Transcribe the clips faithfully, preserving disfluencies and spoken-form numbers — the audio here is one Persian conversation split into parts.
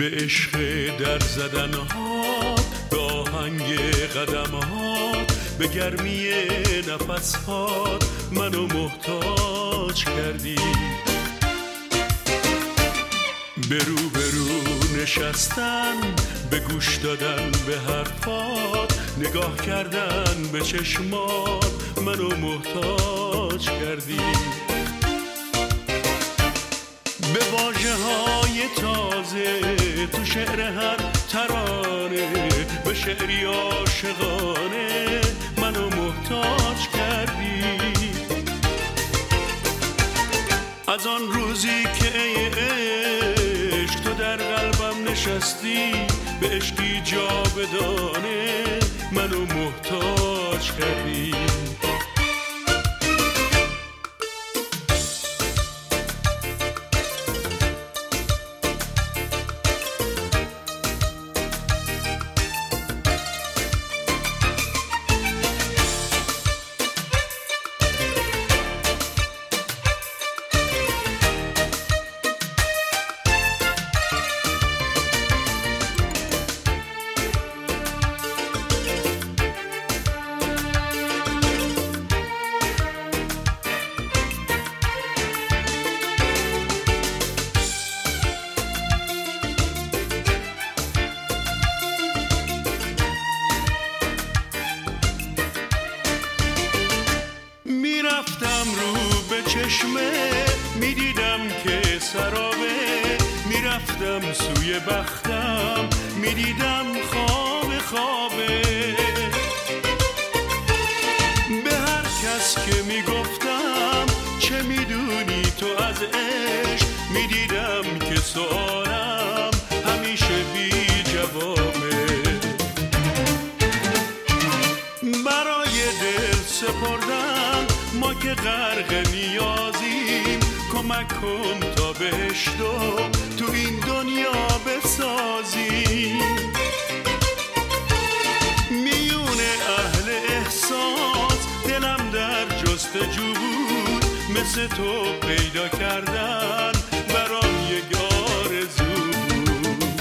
به عشق در زدنهات، به آهنگ قدمهات، به گرمی نفسهات منو محتاج کردی. به رو به رو نشستن، به گوش دادن به حرفات، نگاه کردن به چشمات منو محتاج کردی. به واژه های تازه تو شعر هر ترانه، به شعری عاشقانه منو محتاج کردی. از آن روزی که ای عشق تو در قلبم نشستی، به عشقی جاودانه منو محتاج کردی. میرفتم رو به چشمه، میدیدم که سرابه، میرفتم سوی بختم، میدیدم خواب خوابه. به هر کس که میگفتم چه میدونی تو از عشق، میدیدم که سوالم همیشه بی جوابه. برای دل سپردم ما که غرق نیازیم، کمک کن تا بهشتو تو این دنیا بسازیم. میون اهل احساس دلم در جستجو بود، مثل تو پیدا کردن برام یک آرزو بود.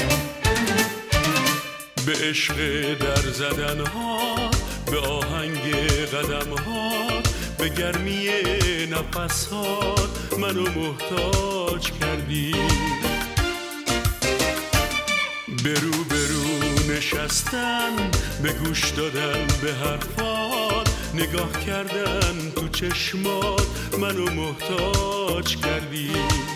به عشق در زدنهات، به آهنگ قدمهات، به گرمی نفسهات منو محتاج کردی. به رو به رو نشستن، به گوش دادن به حرفات، نگاه کردن تو چشمات منو محتاج کردی.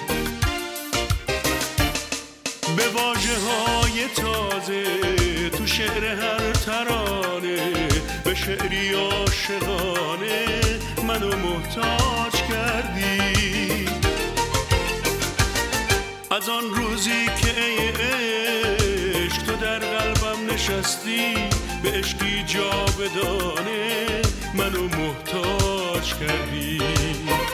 به واژه های تازه تو شعر هر ترانه، به شعری عاشقانه منو محتاج کردی. از آن روزی که ای عشق تو در قلبم نشستی، به عشقی جاودانه منو محتاج کردی.